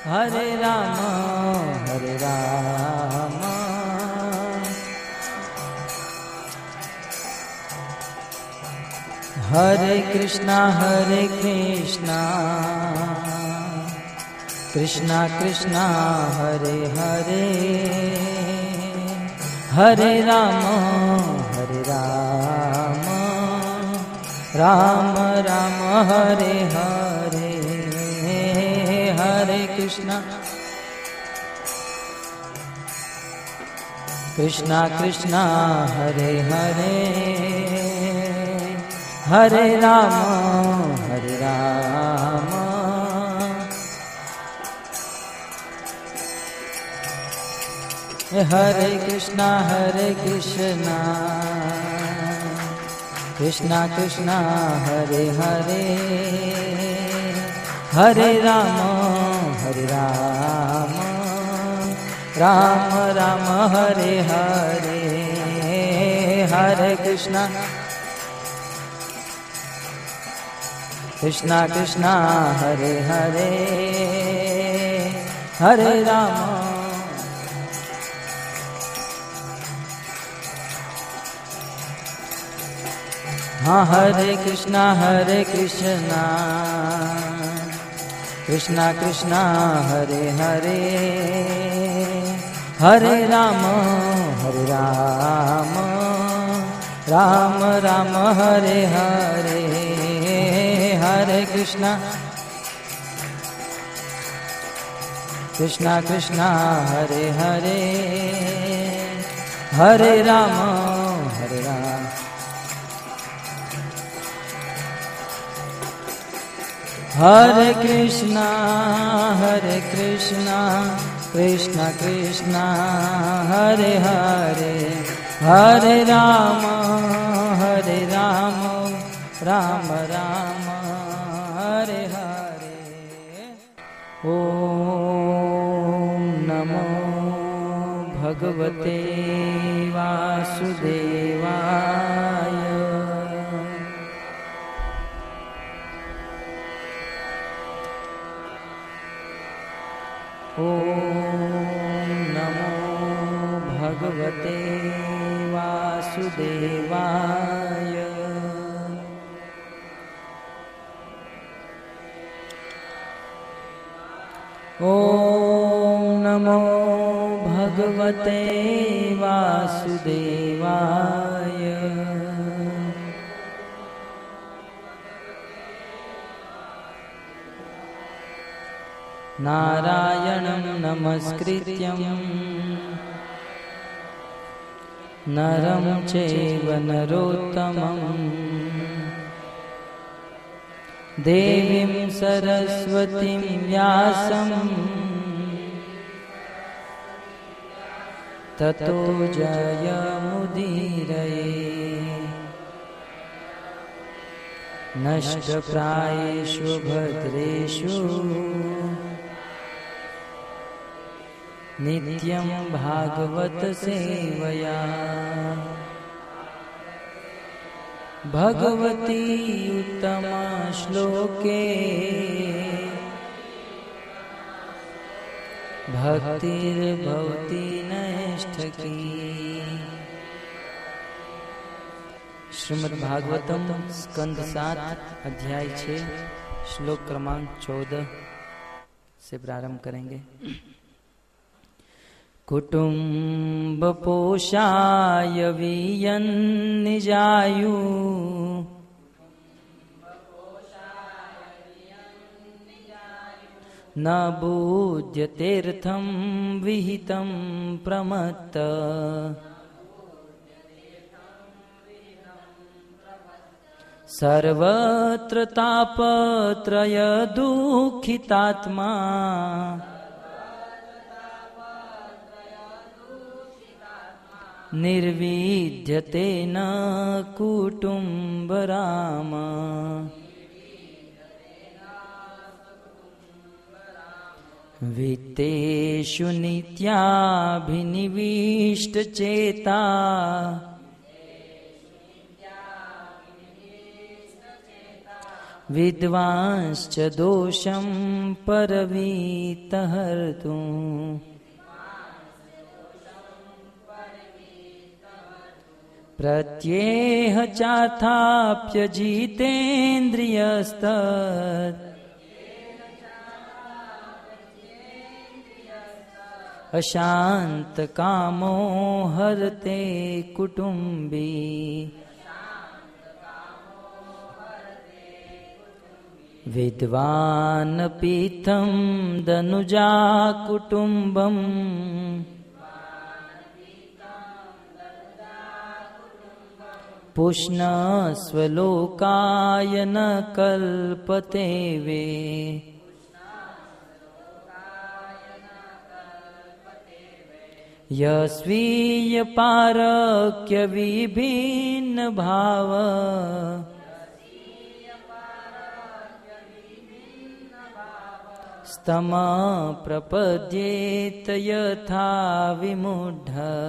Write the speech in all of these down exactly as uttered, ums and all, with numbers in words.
हरे राम हरे राम हरे कृष्णा हरे कृष्णा कृष्णा कृष्णा हरे हरे हरे राम हरे राम राम राम हरे हरे हरे कृष्णा कृष्णा कृष्णा हरे हरे हरे राम हरे राम हरे कृष्णा हरे कृष्णा कृष्णा कृष्णा हरे हरे हरे राम हरे राम राम राम हरे हरे हरे कृष्णा कृष्णा कृष्णा हरे हरे हरे राम हाँ हरे कृष्णा हरे कृष्णा कृष्णा कृष्णा हरे हरे हरे राम हरे राम राम राम हरे हरे हरे कृष्णा कृष्णा कृष्णा हरे हरे हरे राम हरे राम हरे कृष्णा हरे कृष्णा कृष्णा कृष्णा हरे हरे हरे राम हरे राम राम राम हरे हरे ओम नमो भगवते वासुदेवाय ओम नमो भगवते वासुदेवाय ओम नमो भगवते वासुदेवाय नारायणं नमस्कृत्यं नरं चैव नरोत्तमं देवीं सरस्वतीं व्यासं ततो जयमुदीरये नष्टप्रायेषु भद्रेषु नित्यं भागवत सेवया भगवती उत्तमा श्लोके भक्तिर्भवति नैष्ठकी। श्रीमद् भागवतम स्कंद सात अध्याय छः श्लोक क्रमांक चौदह से प्रारंभ करेंगे। कुटुंब पोषाय वियन्निजायु न बूध्यतीर्थं विहितं प्रमत्त सर्वत्र तापत्रय दुःखितात्मा निर्विद्यते न कुटुम्ब राम। वित्तेषु नित्याभिनिविष्ट चेता विद्वांश्च दोषं परवीतहर्तुम् प्रत्येह चाथाप्यजितेन्द्रियस्तत् अशान्तकामो हरते कुटुम्बी विद्वान् पीतं दनुजा कुटुम्बम् पुष्णस्वलोकाय न कल्पते वे यस्वीयपारक्य विभिन्न भाव स्तम प्रपद्येत यथा विमूढ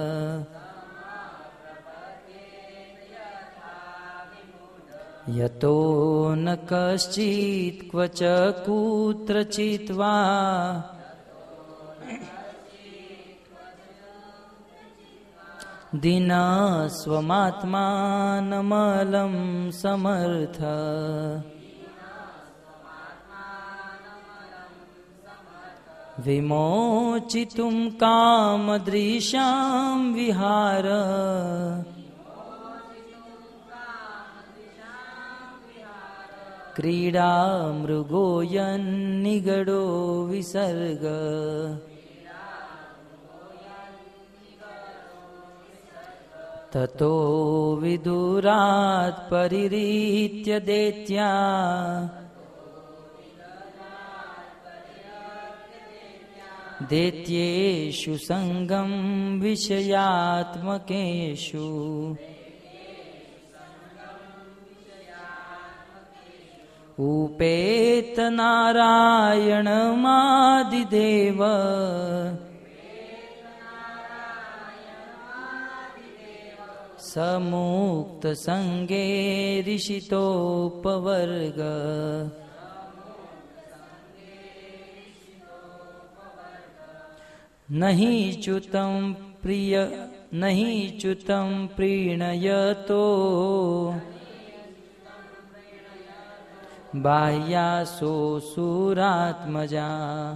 यतो न कश्चित् क्वच कुत्रचित् वा दीना स्वमात्मानमलं समर्थ विमोचितुं कामदृशां विहार क्रीडा मृगो यन्निगडो विसर्ग ततो विदुरात् परिरीत्य दैत्या दैत्येषु संगं विषयात्मकेषु उपेत नारायणमादिदेव समुक्त संगे ऋषितोपवर्ग नहि च्युतं प्रिय नहि च्युतं प्रीणयतो बाह्यासोऽसुरात्मजा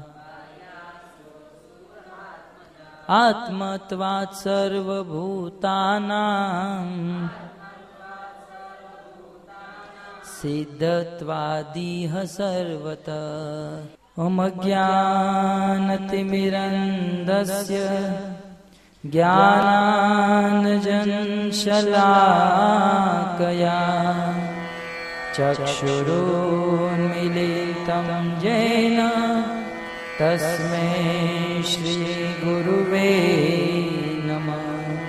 आत्मत्वात् सर्वभूतानां सिद्धत्वादिह सर्वतः अज्ञानतिमिरन्धस्य ज्ञानाञ्जनशलाकया चक्षुरुन्मीलितं येन तस्मै श्रीगुरुवे नमः।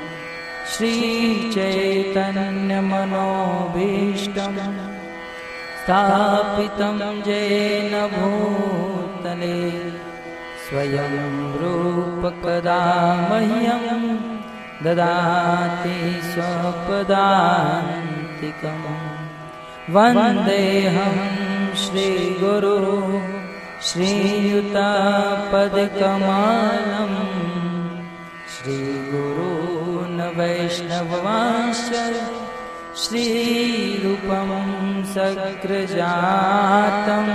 श्रीचैतन्यमनोभीष्टं स्थापितं येन भूतले स्वयं रूप कदा मह्यं ददाति स्वपदान्तिकम् वन्देऽहं श्रीगुरु श्रीयुतापदकमलं श्रीगुरून् वैष्णवांश्च श्रीरूपं सग्रजातं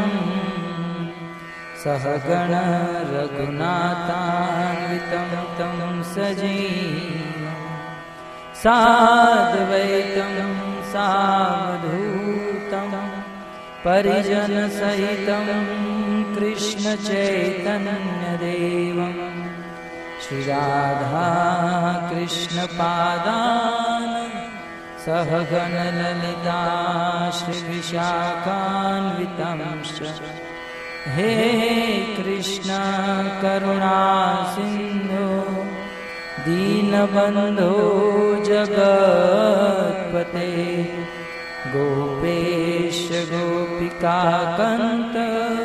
सहगण रघुनाथान्वितं तं सजीवं साद्वैतं सावधूतं परिजनसहितं कृष्णचैतन्यदेवं श्रीराधा कृष्णपादान् सहगणललिता श्रीविशाखान्वितांश्च हे कृष्ण करुणा सिन्धो दीनबन्धो जगत्पते गोपेश गोपिकान्त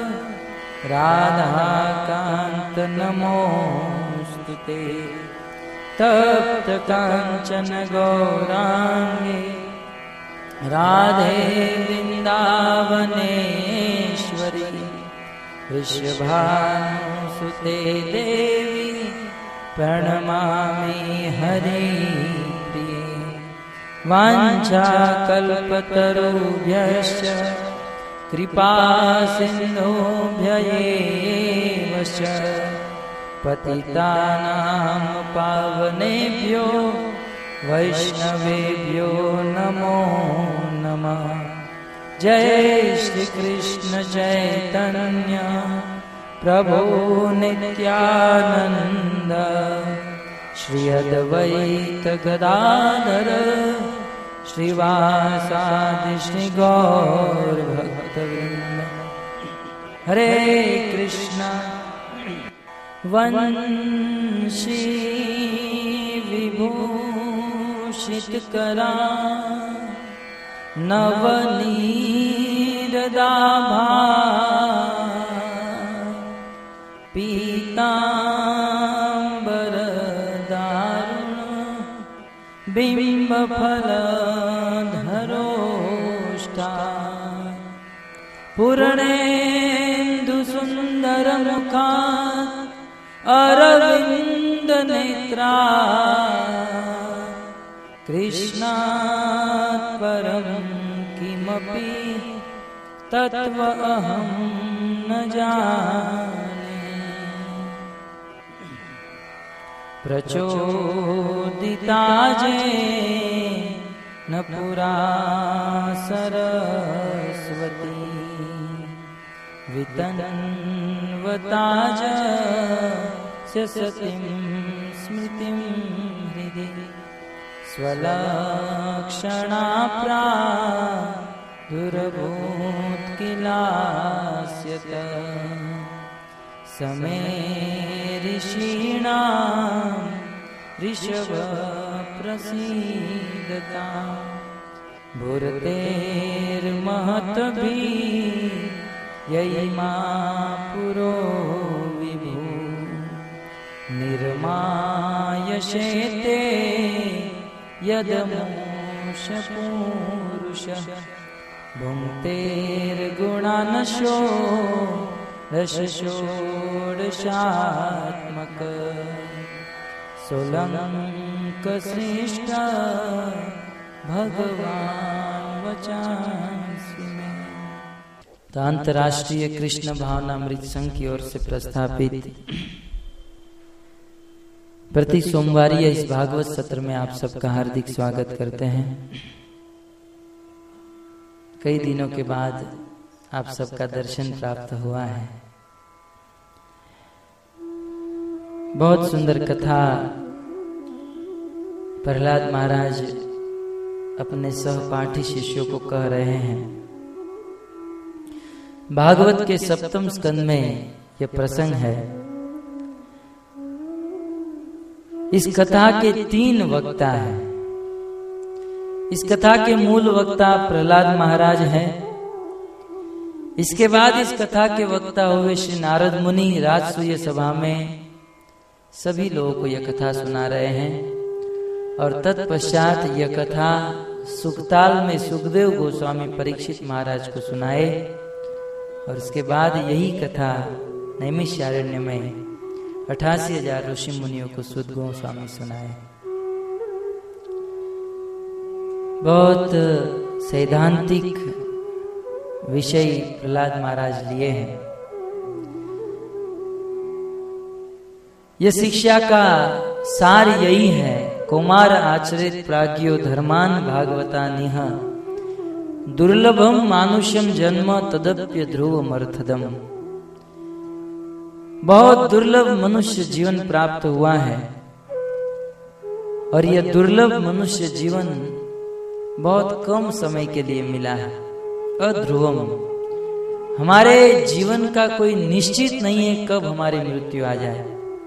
राधाकान्त नमोस्तुते तप्त काञ्चन गौराङ्गे राधे वृंदावनेश्वरी वृषभानुसुते देवी प्रणमामि हरिप्रिये। वाञ्छाकल्पतरुभ्यश्च कृपा सिन्धुभ्य एव च पतितानां पावनेभ्यो वैष्णवेभ्यो नमो नमः। जय श्री कृष्ण चैतन्य प्रभु नित्यानंद श्री अद्वैत गदाधर श्रीवासादि श्री गौर भक्तवृंद। हरे कृष्णा वंशी विभूषित करा नवनीरदाभा पीतांबर दारुण बिंबफल धरोष्टा पूर्णेन्दु सुंदर मुखा अरविंद नेत्रा कृष्णात् परं किमपि तत्व अहं न जाने। प्रचोदिता जेन पुरा सरस्वती वितन्वता च सतीं स्मृतिं हृदि स्वलक्षणा प्रादुर्भूत्किलास्यत समे ऋषीणां ऋषभ प्रसीदता भूर्तेर्महद्भिः ययिमा पुरो विभु निर्मायशेते यदमुष पूरुषः भुङ्क्तेर्गुणानशो रसषोडशात्मक सोलङ्कश्रेष्ठ भगवान् वचांसि मे। तो अंतर्राष्ट्रीय कृष्ण भावनामृत संघ की ओर से प्रस्थापित प्रति सोमवार इस भागवत सत्र में आप सबका हार्दिक स्वागत करते हैं। कई दिनों के बाद आप सबका दर्शन प्राप्त हुआ है। बहुत सुंदर कथा प्रहलाद महाराज अपने सहपाठी शिष्यों को कह रहे हैं। भागवत के सप्तम स्कंद में यह प्रसंग है। इस कथा के तीन वक्ता हैं। इस कथा के मूल वक्ता प्रहलाद महाराज हैं। इसके बाद इस कथा के वक्ता हुए श्री नारद मुनि राजसूय सभा में सभी लोगों को यह कथा सुना रहे हैं। और तत्पश्चात यह कथा सुखताल में सुखदेव गोस्वामी परीक्षित महाराज को सुनाए। और उसके बाद यही कथा नैमिषारण्य में अठासी हजार ऋषि मुनियों को सुध गोस्वामी सुनाए। बहुत सैद्धांतिक विषय प्रहलाद महाराज लिए हैं। यह शिक्षा का सार यही है। कुमार आचरित प्राज्ञो धर्मान भागवता निह दुर्लभम मानुष्यम जन्म तदप्य ध्रुव मर्थदम। बहुत दुर्लभ मनुष्य जीवन प्राप्त हुआ है और यह दुर्लभ मनुष्य जीवन बहुत कम समय के लिए मिला है। अध्रुवम, हमारे जीवन का कोई निश्चित नहीं है कब हमारी मृत्यु आ जाए।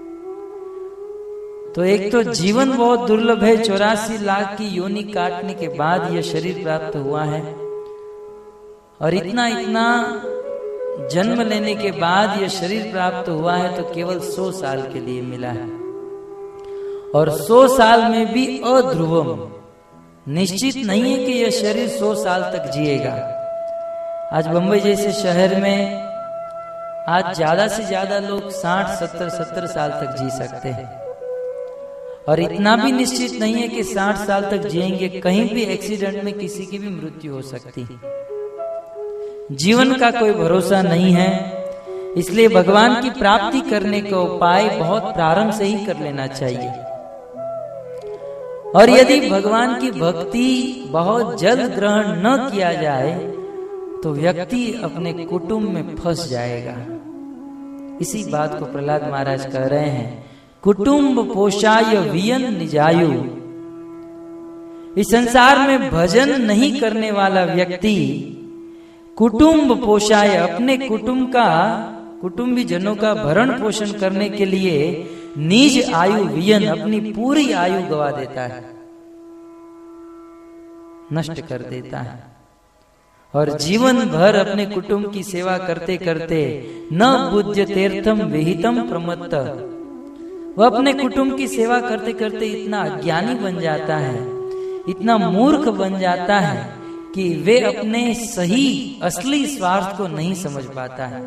तो एक तो जीवन बहुत दुर्लभ है। चौरासी लाख की योनि काटने के बाद यह शरीर प्राप्त हुआ है। और इतना इतना जन्म लेने के बाद यह शरीर प्राप्त हुआ है तो केवल सौ साल के लिए मिला है। और सौ साल में भी अध्रुवम, निश्चित नहीं है कि यह शरीर सौ साल तक जिएगा। आज बंबई जैसे शहर में आज ज्यादा से ज्यादा लोग साठ सत्तर सत्तर साल तक जी सकते हैं, और इतना भी निश्चित नहीं है कि साठ साल तक जिएंगे। कहीं भी एक्सीडेंट में किसी की भी मृत्यु हो सकती है। जीवन का कोई भरोसा नहीं है, इसलिए भगवान की प्राप्ति करने का उपाय बहुत प्रारंभ से ही कर लेना चाहिए। और यदि भगवान की भक्ति बहुत जल्द ग्रहण न किया जाए तो व्यक्ति अपने कुटुंब में फंस जाएगा। इसी बात को प्रहलाद महाराज कह रहे हैं, कुटुंब पोषाय वियन निजायु। इस संसार में भजन नहीं करने वाला व्यक्ति कुटुंब पोषाय, अपने कुटुंब का कुटुंबी जनों का भरण पोषण करने के लिए निज आयु वियन, अपनी पूरी आयु गवा देता है, नष्ट कर देता है। और जीवन भर अपने कुटुंब की सेवा करते करते न बुद्ध तीर्थम विहितम प्रमत्त, वह अपने कुटुंब की सेवा करते करते इतना अज्ञानी बन जाता है, इतना मूर्ख बन जाता है कि वे अपने सही असली स्वार्थ को नहीं समझ पाता है।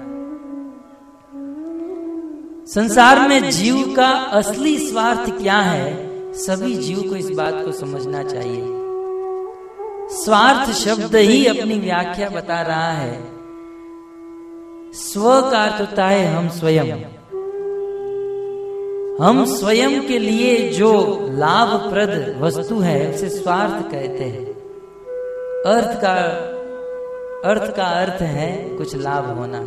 संसार में जीव का असली स्वार्थ क्या है, सभी जीव को इस बात को समझना चाहिए। स्वार्थ शब्द ही अपनी व्याख्या बता रहा है। स्व का अर्थ होता है हम स्वयं। हम स्वयं के लिए जो लाभप्रद वस्तु है उसे स्वार्थ कहते हैं। अर्थ का अर्थ का अर्थ है कुछ लाभ होना।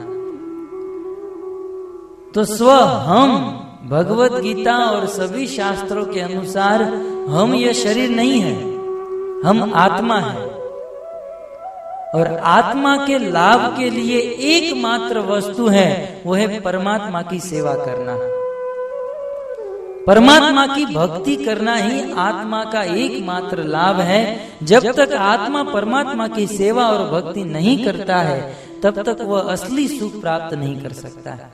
तो स्व हम, भगवत गीता और सभी शास्त्रों के अनुसार हम यह शरीर नहीं है, हम आत्मा है। और आत्मा के लाभ के लिए एकमात्र वस्तु है, वो है परमात्मा की सेवा करना। परमात्मा की भक्ति करना ही आत्मा का एकमात्र लाभ है। जब तक आत्मा परमात्मा की सेवा और भक्ति नहीं करता है तब तक वह असली सुख प्राप्त नहीं कर सकता है।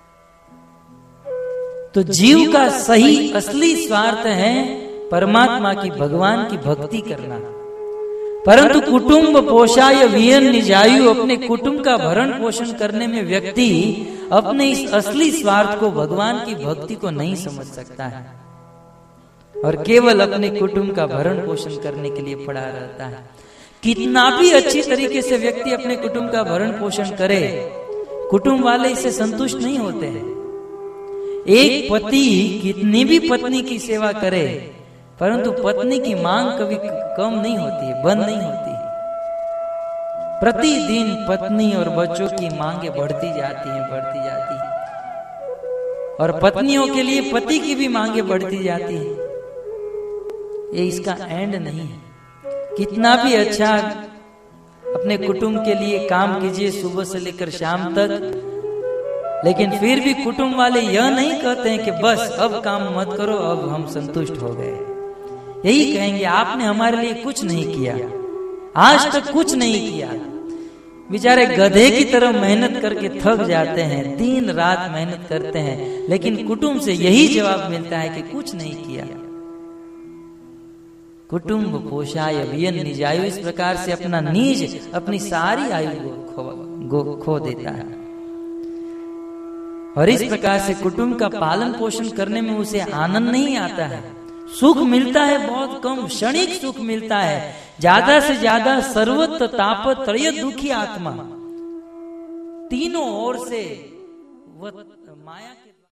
तो जीव का सही असली स्वार्थ है परमात्मा की, भगवान की भक्ति करना। परंतु कुटुंब पोषाय वियन निजायु, अपने कुटुंब का भरण पोषण करने में व्यक्ति अपने इस असली स्वार्थ को, भगवान की भक्ति को नहीं समझ सकता है और केवल अपने कुटुंब का भरण पोषण करने के लिए पड़ा रहता है। कितना भी अच्छी तरीके से व्यक्ति अपने कुटुंब का भरण पोषण करे, कुटुंब वाले इससे संतुष्ट नहीं होते हैं। एक पति कितनी भी पत्नी की सेवा करे, परंतु पत्नी की मांग कभी कम नहीं होती है, बंद नहीं होती है। प्रतिदिन पत्नी और बच्चों की मांगे बढ़ती जाती हैं, बढ़ती जाती हैं, और पत्नियों के लिए पति की भी मांगे बढ़ती जाती हैं। ये इसका एंड नहीं है। कितना भी अच्छा अपने कुटुंब के लिए काम कीजिए सुबह से लेकर शाम तक, लेकिन फिर भी कुटुंब वाले यह नहीं कहते हैं कि बस अब काम मत करो, अब हम संतुष्ट हो गए। यही कहेंगे आपने हमारे लिए कुछ नहीं किया, आज तक कुछ नहीं किया। बेचारे गधे की तरह मेहनत करके थक जाते हैं, दिन रात मेहनत करते हैं, लेकिन कुटुंब से यही जवाब मिलता है कि कुछ नहीं किया। कुटुंब पोषाय वियन निजायु, इस प्रकार से अपना निज, अपनी सारी आयु को खो, खो देता है। और इस प्रकार से कुटुंब का पालन पोषण करने में उसे आनंद नहीं आता है। सुख मिलता है बहुत कम, क्षणिक सुख मिलता है। ज्यादा से ज्यादा सर्वत्र ताप त्रय दुखी आत्मा, तीनों ओर से वह माया के